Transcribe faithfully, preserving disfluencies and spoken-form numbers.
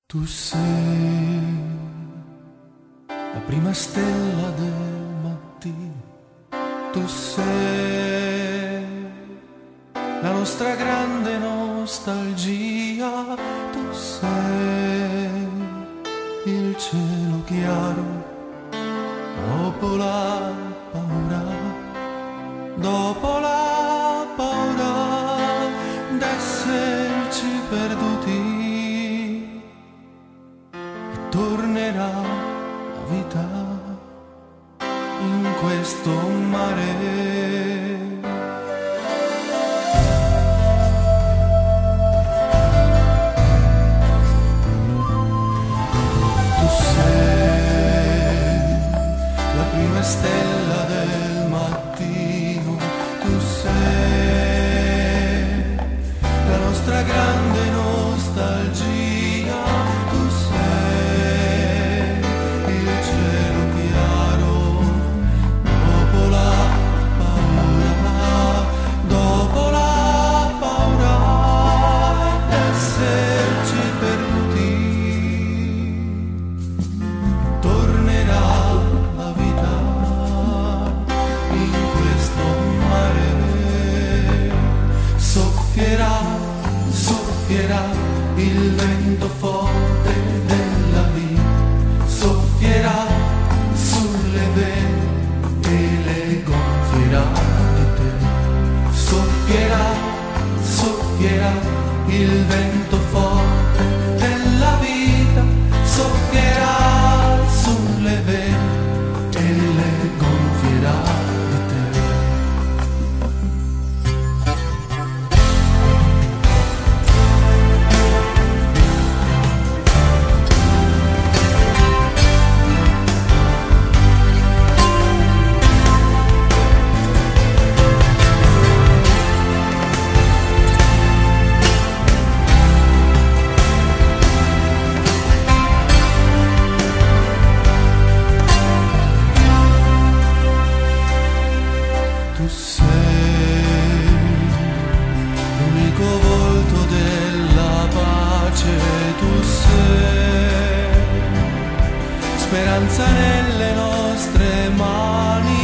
Tu sei la prima stella del mattino, tu sei la nostra grande nostalgia, tu sei il cielo chiaro dopo la paura, dopo la paura d'esserci perduti. Tornerà la vita in questo mare. Tu sei la prima stella del mattino, tu sei la nostra grande nostalgia. Soffierà il vento forte della vita, soffierà sulle vene e le gonfierà di te. Soffierà, soffierà il vento forte della vita, soffierà sulle vene e le gonfierà. Tu sei l'unico volto della pace, tu sei speranza nelle nostre mani.